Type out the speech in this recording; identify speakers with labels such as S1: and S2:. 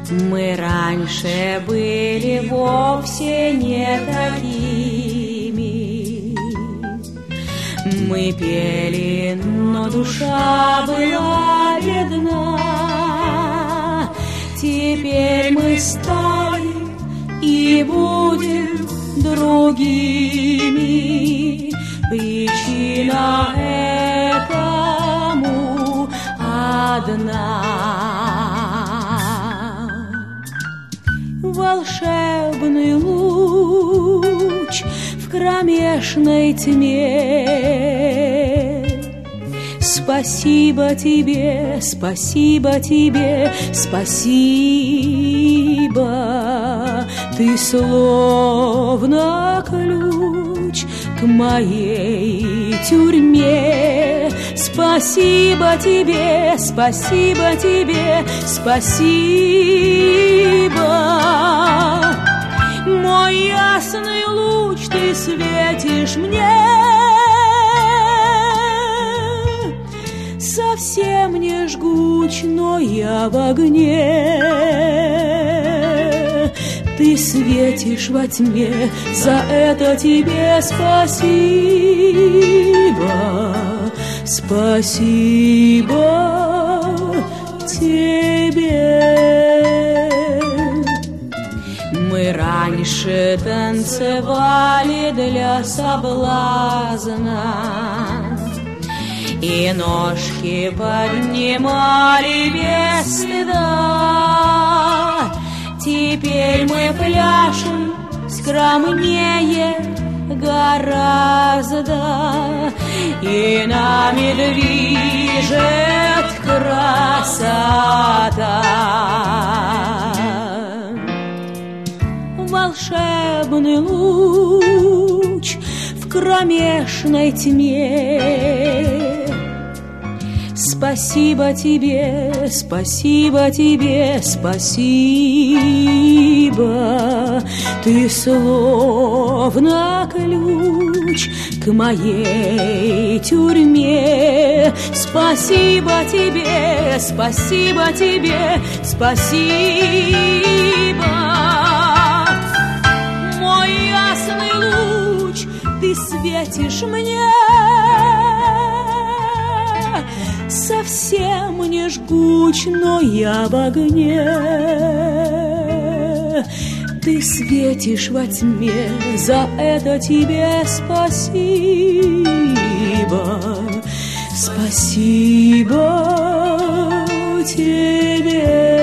S1: Мы раньше были вовсе не такими. Мы пели, но душа была бедна. Теперь мы стали и будем другими. Причина этому одна. Волшебный луч в кромешной тьме. Спасибо тебе, спасибо тебе, спасибо. Ты словно ключ к моей тюрьме. Спасибо тебе, спасибо тебе, спасибо. Мой ясный луч, ты светишь мне. Совсем не жгуч, но я в огне. Ты светишь во тьме, за это тебе спасибо. Спасибо тебе. Мы раньше танцевали для соблазна и ножки поднимали без стыда. Теперь мы пляшем скромнее гораздо, и нами движет красота. Волшебный луч в кромешной тьме. Спасибо тебе, спасибо тебе, спасибо. Ты словно ключ к моей тюрьме. Спасибо тебе, спасибо тебе, спасибо. Мой ясный луч, ты светишь мне. Совсем не жгуч, но я в огне. Ты светишь во тьме, за это тебе спасибо. Спасибо тебе.